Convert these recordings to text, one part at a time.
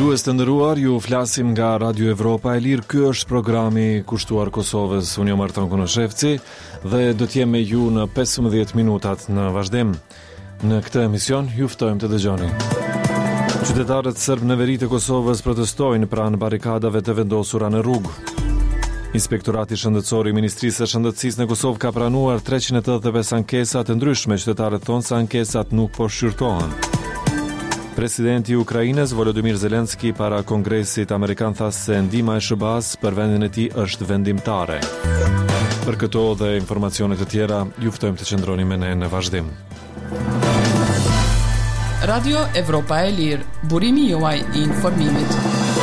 Dëgjues të nderuar, ju flasim nga Radio Evropa e Lirë. Ky është programi kushtuar Kosovës. Unë jam Arton Konoshevci dhe do të jem me ju në 15 minutat në vazhdim. Në këtë emision ju ftojmë të dëgjoni. Qytetarët serb në veri të Kosovës protestojnë pranë barikadave të vendosura në rrugë. Inspektorati shëndetësor i Ministrisë së Shëndetësisë në Kosovë ka pranuar 385 ankesa të ndryshme. Qytetarët thonë se ankesat nuk po shqyrtohen. Presidenti i Ukrainës Volodymyr Zelensky para Kongresit Amerikan tha se ndihma e SBA-s për vendin e tij është vendimtare. Për këto dhe informacione të tjera, ju ftojmë të qëndroni me ne në vazhdim. Radio Evropa e Lirë, burimi juaj i informimit.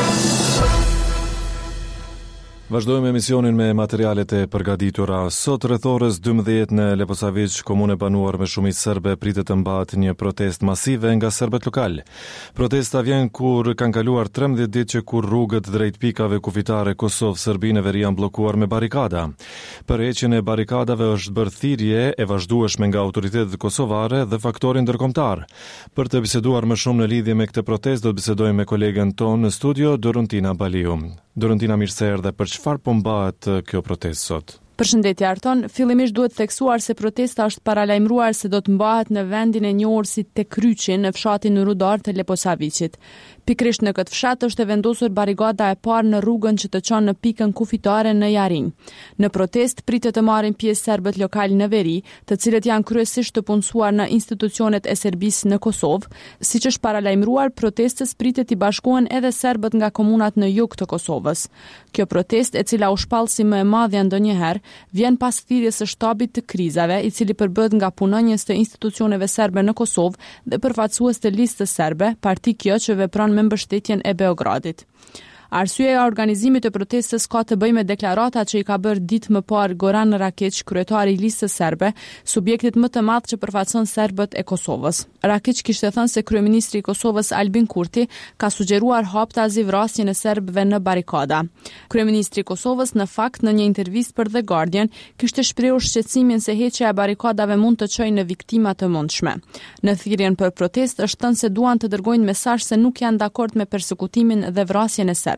Vazhdojmë emisionin me materialet e përgatitura. Sot rreth orës 12 në Leposavić, komunë e banuar me shumicë serbe, pritet të mbahet një protestë masive nga serbët lokal. Protesta vjen kur kanë kaluar 13 ditë që kur rrugët drejt pikave kufitare Kosovë-Serbi në veri janë bllokuar me barikada. Përheqjen e barikadave është bërë thirrje e vazhdueshme nga autoritetet kosovare dhe faktori ndërkombëtar. Për të biseduar më shumë në lidhje me këtë protestë, do të bisedojmë me kolegen tonë në studio, Dorontina Baliu. Dorontina, mirë se erdhe. Për çfarë po mbahet kjo protestë sot? Përshëndetje Arton, fillimisht duhet theksuar se protesta është paralajmëruar se do të mbahet në vendin e njohur si Tekryqi në fshatin Rudar të Leposavićit. Pikrisht në këtë fshat është e vendosur barikada e parë në rrugën që të çon në pikën kufitare në Jarin. Në protest pritet të marrin pjesë serbët lokal në veri, të cilët janë kryesisht të punësuar në institucionet e Serbisë në Kosovë. Siç është paralajmëruar, protestës pritet i bashkohen edhe serbët nga komunat në jug të Kosovës. Kjo protestë, e cila u shpall si më e madhja ndonjëherë, vjen pas thirrjes së shtabit të krizave, i cili përbëhet nga punonjës të institucioneve serbe në Kosovë dhe përfaqësues të listës serbe, parti kjo që vepron me mbështetjen e Beogradit. Arsyeja e organizimit të protestës ka të bëjë me deklaratat që i ka bërë ditë më parë Goran Rakić, kryetari i listës serbe, subjektit më të madh që përfaqëson serbët e Kosovës. Rakić kishte thënë se kryeministri i Kosovës Albin Kurti ka sugjeruar haptazi vrasjen e serbëve në barikada. Kryeministri i Kosovës në fakt në një intervistë për The Guardian kishte shprehur shqetësimin se heqja e barikadave mund të çojë në viktima të mundshme. Në thirrjen për protestë është thënë se duan të dërgojnë mesazh se nuk janë dakord me persekutimin dhe vrasjen e serbëve.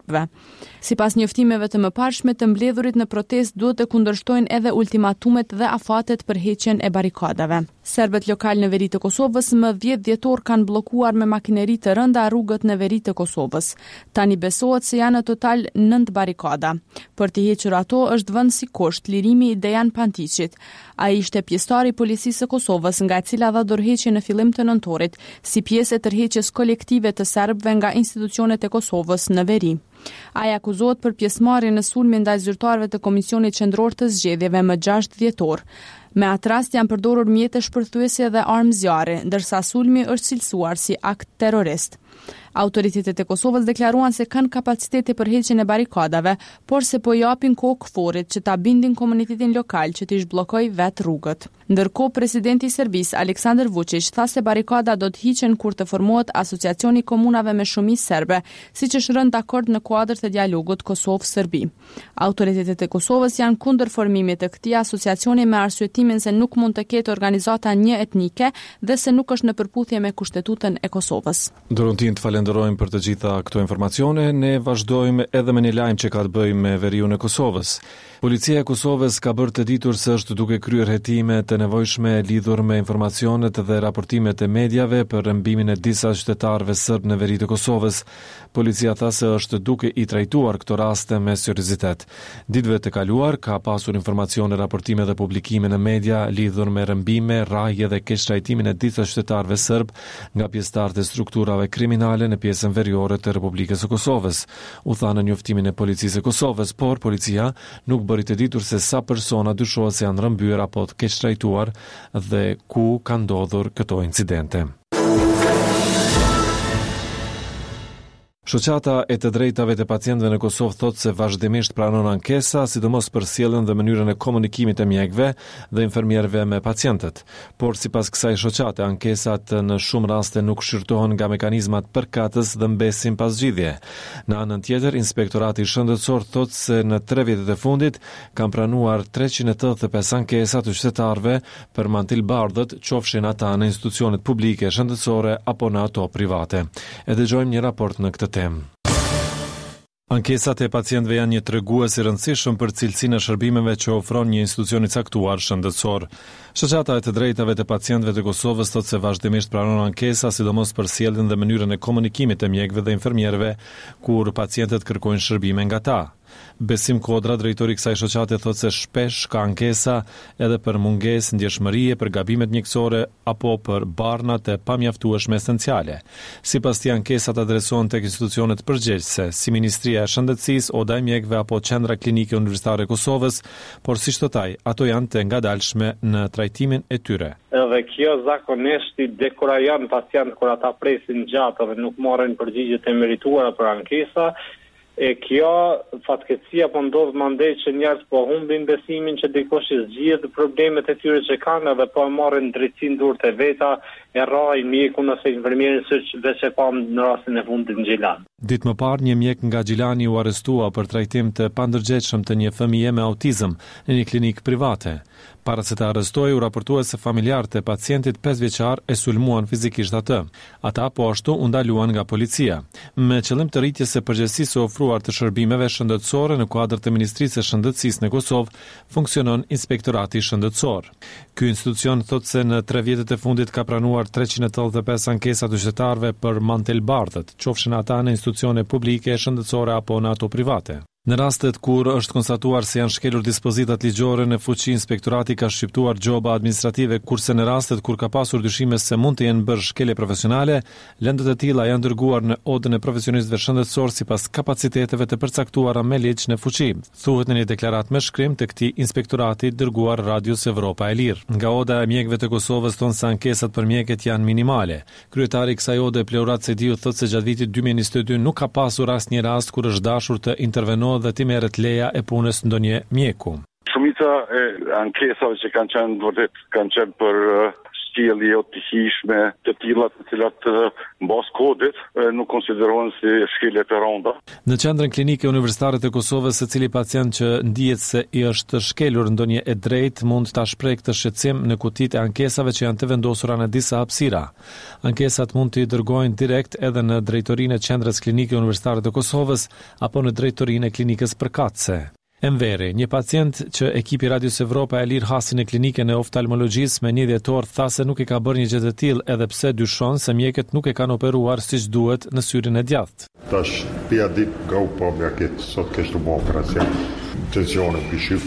Sipas njoftimeve të mëparshme të mbledhurit në protestë duhet të kundërshtojnë edhe ultimatumet dhe afatet për heqjen e barikadave. Serbët lokal në veri të Kosovës më 10 dhjetor kanë bllokuar me makineri të rënda rrugët në veri të Kosovës. Tani besohet se janë në total 9 barikada. Për të hequr ato është vënë si kusht lirimi i Dejan Pantićit. Ai ishte pjesëtar i policisë së Kosovës, nga e cila dha dorëheqje në fillim të nëntorit, si pjesë e tërheqjes kolektive të serbëve nga institucionet e Kosovës në veri. Ai akuzohet për pjesëmarrje në sulmin ndaj zyrtarëve të Komisionit Qendror të Zgjedhjeve më 6 dhjetor. Me atë rast janë përdorur mjete shpërthyese dhe armë zjarri, ndërsa sulmi është cilësuar si akt terrorist. Autoritetet e Kosovës deklaruan se kanë kapacitete për heqjen e barikadave, por se po japin kohë KFOR-it që ta bindin komunitetin lokal që t'i zhbllokojë vet rrugët. Ndërkohë, presidenti i Serbisë Aleksandar Vučić tha se barikada do të hiqen kur të formohet asociacioni i komunave me shumicë serbe, siç është rënë dakord në kuadër të dialogut Kosovë-Serbi. Autoritetet e Kosovës janë kundër formimit të këtij asociacioni me arsyetimin se nuk mund të ketë organizata një etnike dhe se nuk është në përputhje me kushtetutën e Kosovës. Dorontin, të falenderojmë për të gjitha këto informacione. Ne vazhdojmë edhe me një lajm që ka të bëjë me veriun e Kosovës. Policia e Kosovës ka bërë të ditur se është duke kryer hetime të nevojshme lidhur me informacionet dhe raportimet e mediave për rrëmbimin e disa qytetarëve serb në veri të Kosovës. Policia tha se është duke i trajtuar këto raste me seriozitet. Ditëve të kaluar ka pasur informacione, raportime dhe publikime në media lidhur me rrëmbime, rrahje dhe keqtrajtimin e disa qytetarëve serb nga pjesëtarët e strukturave kriminale në pjesën veriore të Republikës së Kosovës, u tha në njoftimin e policisë së Kosovës, por policia nuk bëri të ditur se sa persona dyshohet se janë rrëmbyer apo të keqtrajtuar dhe ku ka ndodhur këto incidente. Shoqata e të drejtave të pacientëve në Kosovë thotë se vazhdimisht pranon ankesa, sidomos për sjelljen dhe mënyrën e komunikimit të mjekëve dhe infermierëve me pacientët. Por sipas kësaj shoqate, ankesat në shumë raste nuk shqyrtohen nga mekanizmat përkatës dhe mbesin pas zgjidhje. Në anën tjetër, Inspektorati Shëndetësor thotë se në 3 vjetet e fundit kanë pranuar 385 ankesa të qytetarëve për mantilbardhët, qofshin ata në institucionet publike shëndetësore apo në ato private. E dëgjojmë një raport në këtë private. Ankesat e pacientëve janë një tregues i rëndësishëm për cilësinë e shërbimeve që ofron një institucion i caktuar shëndetësor. Shoqata e të drejtave të pacientëve të Kosovës thotë se vazhdimisht pranon ankesa, sidomos për sjelljen dhe mënyrën e komunikimit të mjekëve dhe infermierëve kur pacientët kërkojnë shërbime nga ta. Besim Kodra, drejtori i kësaj shoqate, thotë se shpesh ka ankesa edhe për mungesë ndjeshmërie, për gabimet mjekësore apo për barnat e pamjaftueshme esenciale. Sipas tij, ankesat adresohen tek institucionet përgjegjëse, si Ministria e Shëndetësisë, Oda e Mjekëve apo Qendra Klinike Universitare e Kosovës, por siç thotë ai, ato janë të ngadalshme në trajtimin e tyre. Edhe kjo zakonisht i dekurajon pacientë kur ata presin gjatë dhe nuk marrin përgjigjet e merituara për ankesa. E kjo fatkeqësia po ndodh mandej që njerëz po humbin besimin që dikush i zgjidh problemet e tyre që kanë edhe po marrin drejtsinë durt e veta, e rrajnë mjekun ose infermierin siç veç e pam në rastin e fundit në Gjilan. Ditë më parë, një mjek nga Gjilani u arrestua për trajtim të pandërgjegjshëm të një fëmije me autizëm në një klinikë private. Para se të arrestohej, u raportua se familjarët e pacientit 5 vjeçar e sulmuan fizikisht atë. Ata po ashtu u ndaluan nga policia. Me qëllim të rritjes së përgjegjësisë së ofruar të shërbimeve shëndetësore në kuadër të Ministrisë së Shëndetësisë në Kosovë, funksionon Inspektorati Shëndetësor. Ky institucion thotë se në 3 vjetët e fundit ka pranuar 385 ankesa të qytetarëve për mantelbardhët, qofshin ata në institucione publike, shëndetësore apo në ato private. Në rastet kur është konstatuar se janë shkelur dispozitat ligjore në fuqi, inspektorati ka shqiptuar gjoba administrative, kurse në rastet kur ka pasur dyshime se mund të jenë bërë shkelje profesionale, lëndët e tilla janë dërguar në odën e profesionistëve shëndetësor sipas kapaciteteve të përcaktuara me ligj në fuqi. Thuhet në një deklaratë me shkrim të këtij inspektorati dërguar Radios Evropa e Lirë. Nga Oda e Mjekëve të Kosovës thonë se ankesat për mjekët janë minimale. Kryetari i kësaj ode, Pleurat Sediu, thotë se gjatë vitit 2022 nuk ka pasur asnjë rast kur është dashur të intervenojë dhe ti merret leja e punës ndonjë mjeku. Shumica e ankesave që kanë qenë vërtet kanë qenë për sjellje jo të hijshme, të tilla të cilat mbas kodit nuk konsiderohen si shkelje të rënda. Në Qendrën Klinike Universitare të Kosovës, secili pacient që ndihet se i është shkelur ndonjë e drejtë mund ta shprehë këtë shqetësim në kutitë e ankesave që janë të vendosura në disa hapësira. Ankesat mund të i dërgojnë direkt edhe në drejtorinë e Qendrës Klinike Universitare të Kosovës apo në drejtorinë e klinikës përkatëse. Enveri, një pacient që ekipi Radios Evropa e Lirë hasi në klinikën e oftalmologjisë me 1 dhjetor, tha se nuk e ka bërë një gjë të tillë edhe pse dyshon se mjekët nuk e kanë operuar siç duhet në syrin e djathtë. Tash pia ditë nga u po mja këtë, sot kështë të bo operacion, tensione pishyp,